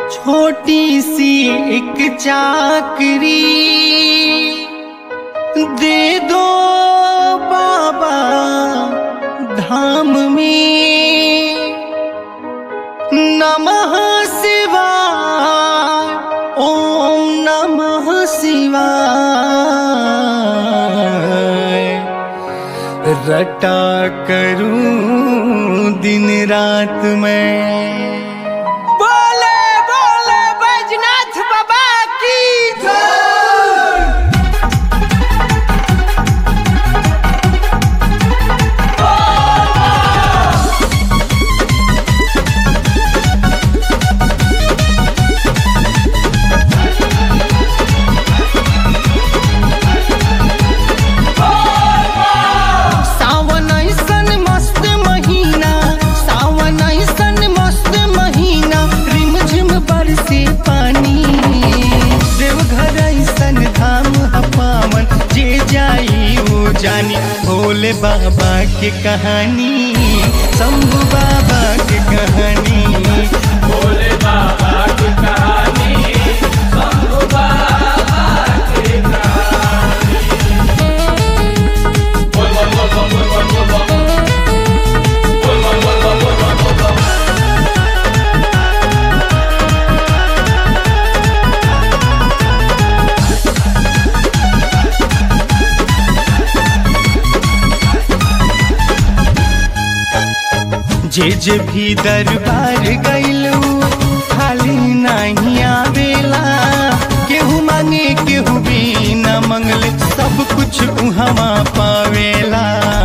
छोटी सी एक चाकरी दे दो बाबा धाम में। नमः शिवाय ओम नमः शिवाय। रटा करूं दिन रात में। जानी भोले बाबा की कहानी, शंभू बाबा की कहानी। भोले बाबा की कहानी, शंभू बाबा की कहानी। बोल बोल बोल बोल बोल बोल बोल बोल बोल बोल बोल बोल बोल। जे भी दरबार गइलू खाली नहीं आवेला। केहू मांगे केहू भी न मंगले, सब कुछ उहवा पावेला।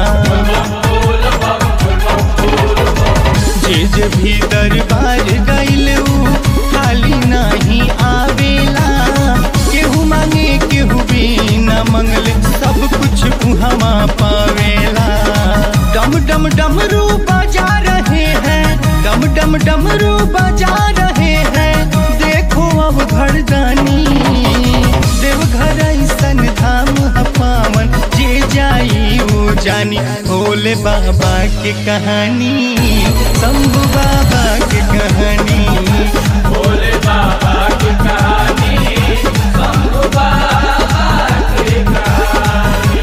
जे भी दरबार गइलू खाली नहीं आवेला। केहू मांगे केहू भी न मंगले, सब कुछ उहवा पावेला। डम डम डमरू बजा रहे हैं, डम डम डमरू बजा रहे हैं। देखो अब घरदानी, देवघर ऐसन धाम है पावन, जे जाई वो जानी। भोले बाबा की कहानी, शंभू बाबा की कहानी। भोले बाबा की कहानी, शंभू बाबा की कहानी।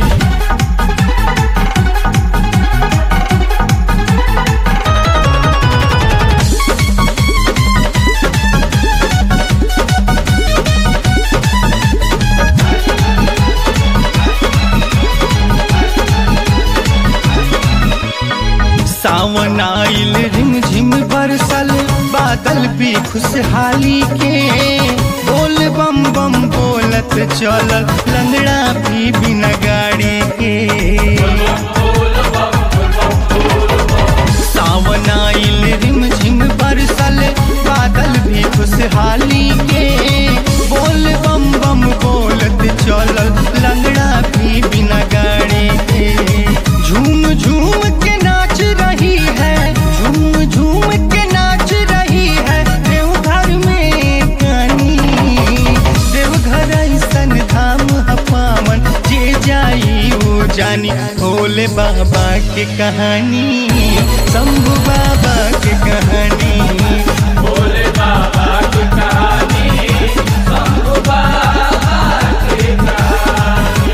सावन आइल रिमझिम बरसल, बादल भी खुशहाली के। बोल बम बम बोलत चलल, लंगड़ा भी बिना गाड़ी के। सावन आइल रिमझिम बरसल, बादल भी खुशहाली के। बोल बम बम बोलत चलल, लंगड़ा भी बिना गाड़ी के। झूम झूम के नाच रही है, झूम झूम के नाच रही है देवघर में कानी। देवघर ऐसन धाम है पावन, जे जाई वो जानी। भोले बाबा की कहानी, शंभू बाबा की कहानी। भोले बाबा की कहानी, शंभू बाबा की कहानी।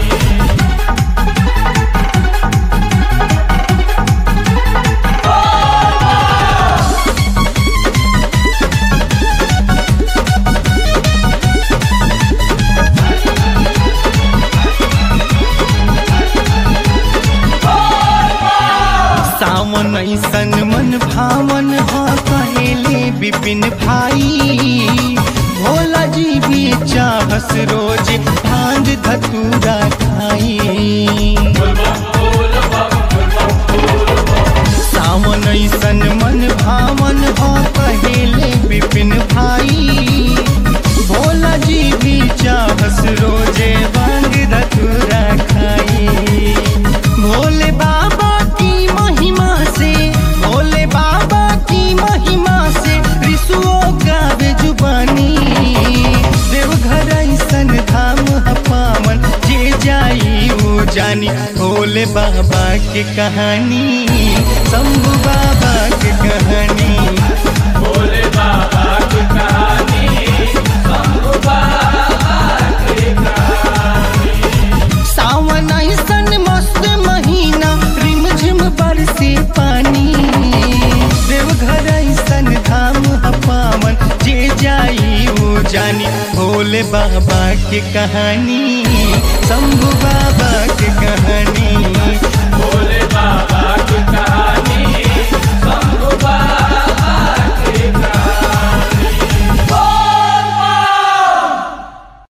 सावन ऐसन मन भावन हो कहेले विपिन भाई। भोला जी भी चाहस रोज भांग धतूरा खाई। सावन ऐसन मन भावन हो कहेले विपिन भाई। भोला जी भी चाहस रोजे भांग धतूरा खाई। भोले बाबा की महिमा से, भोले बाबा की महिमा से ऋषियों गावे जुबानी। देवघर ऐसन धाम है पावन, जे जाई वो जानी। भोले बाबा की कहानी, शंभू बाबा की कहानी। भोले बाबा की कहानी। हो जानी भोले बाबा की कहानी, शंभू बाबा की कहानी।